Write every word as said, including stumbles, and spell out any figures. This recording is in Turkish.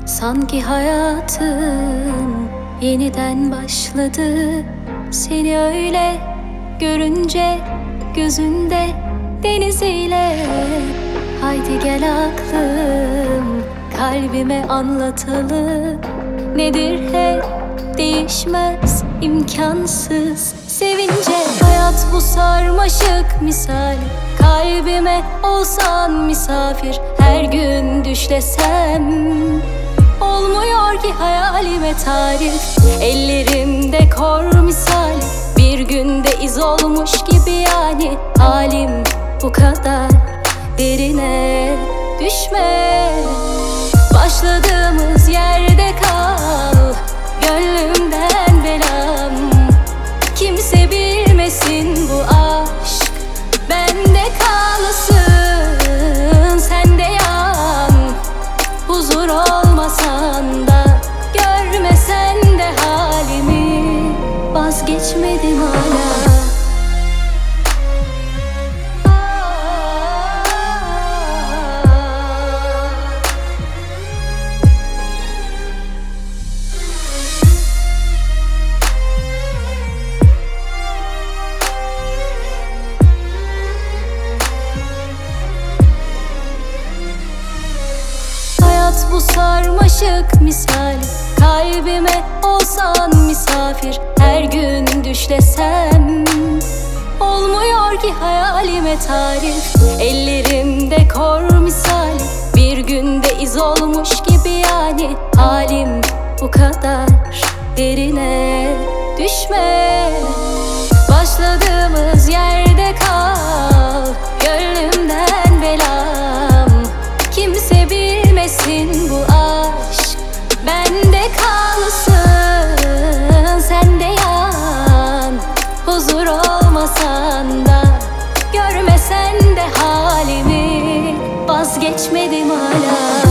Sanki hayatım yeniden başladı. Seni öyle görünce gözünde deniziyle. Haydi gel aklım, kalbime anlatalım. Nedir hep değişmez, imkansız sevince. Hayat bu sarmaşık misali, kalbime olsan misafir. Her gün düşlesem olmuyor ki hayalime tarif. Ellerimde kor misali, bir günde iz olmuş gibi yani. Halim bu kadar derine düşme. Başladığımız yerde kal, gönlümden belam. Kimse bilmesin bu aşk bende kalsın. Sen de yan, huzur olmasan da, görmesen de halimi. Vazgeçmedim hala. Bu sarmaşık misali, kalbime olsan misafir. Her gün düşlesem olmuyor ki hayalime tarif. Ellerimde kor misali, bir günde iz olmuş gibi yani. Halim bu kadar derine düşme. Başladığımız yerde kal, gönlümden belam. Kimse bilmesin bu aşk bende kalsın. Sen de yan, huzur olmasan da, görmesen de halimi. Vazgeçmedim hala.